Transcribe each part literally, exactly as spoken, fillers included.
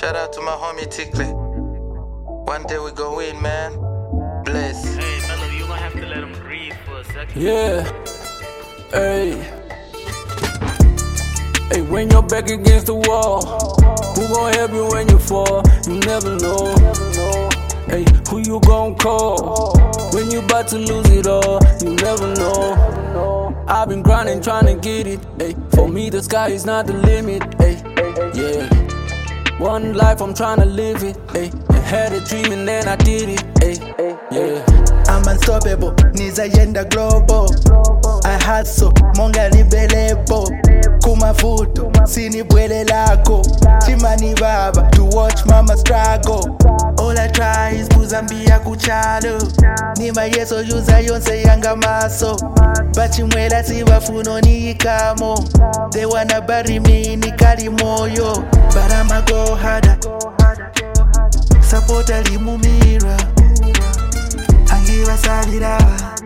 Shout out to my homie Tickly. One day we go win, man. Bless. Hey, Mello, you gonna have to let him breathe for a second. Yeah. Hey. Hey, when you're back against the wall, who gon' help you when you fall? You never know. Hey, who you gon' call when you bout to lose it all? You never know. I've been grinding, trying to get it. Hey, for me the sky is not the limit. Hey, yeah. One life, I'm trying to live it. Hey, I had a dream and then I did it. Hey, yeah. I'm unstoppable, nizayenda global. I hustle, monga libelebo. Kumavuto, sinibwele lako. Chimani baba, to watch mama struggle. All I try is kuzambia kuchalo. Nima yeso yuza yonse yanga maso. Bachimwela sibafuno ni ikamo. They wanna bury me ni kali moyo. But I'ma go harder. Support alimumira. Angiwa salira.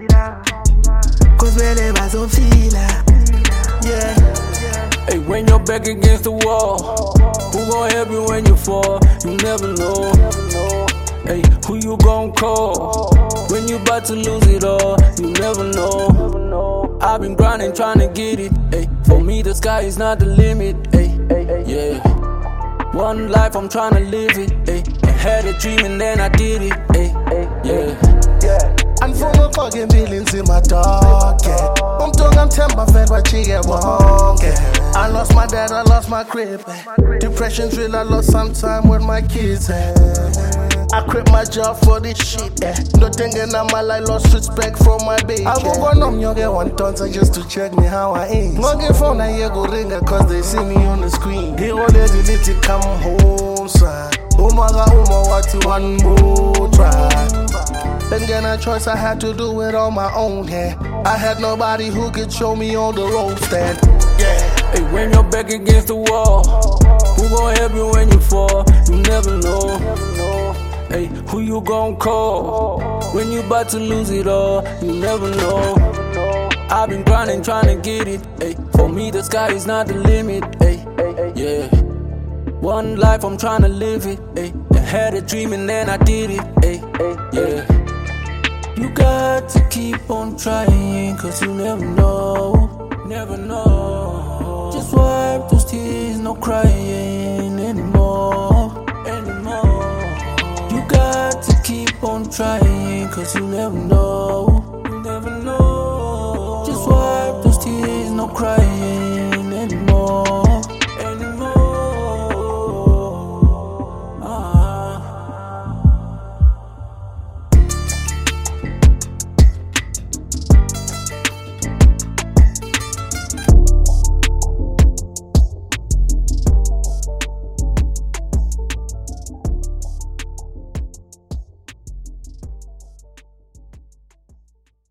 Cause wele bazofila. Yeah. Hey, when you're back against the wall, who gon' help you when you fall? You never know. Hey, who you gon' call when you bout to lose it all? You never know. I've been grinding, trying to get it. Hey, for me the sky is not the limit. Hey, yeah. One life, I'm trying to live it. Hey, I had a dream and then I did it. Hey, yeah. And from a fucking feelings in my dark, yeah. I'm tongue, I'm temper fed, what she get wrong, yeah. I lost my dad, I lost my crib, eh. Depression's real, I lost some time with my kids, eh. I quit my job for this shit, eh. No thinking I'm my life, lost respect from my baby. I go go numb, you get one tons just to check me how I ain't. No get phone, I hear go ringer, cause they see me on the screen. He already need to come home, son. Oh my god, oh my, what to one more try. Then get a choice, I had to do it on my own, yeah. I had nobody who could show me on the road stand, yeah. Hey, when you're back against the wall, who gon' help you when you fall? You never know. Hey, who you gon' call when you bout to lose it all? You never know. I've been grinding, trying to get it. Hey, for me the sky is not the limit. Hey, yeah. One life, I'm trying to live it. Hey, I had a dream and then I did it. Hey, yeah. You got to keep on trying, cause you never know. Never know. Just wipe those tears, no crying anymore. Anymore. You got to keep on trying, cause you never know. You never know. Just wipe those tears, no crying.